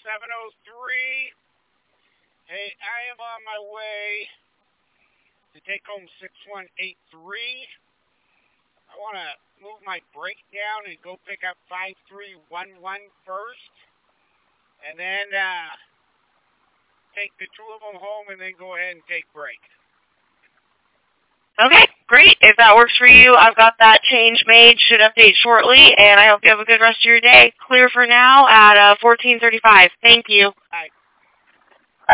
7:03. Hey, I am on my way to take home 6183. I want to move my brake down and go pick up 5311 first. And then take the two of them home and then go ahead and take break. Okay, great. If that works for you, I've got that change made. Should update shortly, and I hope you have a good rest of your day. Clear for now at 14:35. Thank you. All right.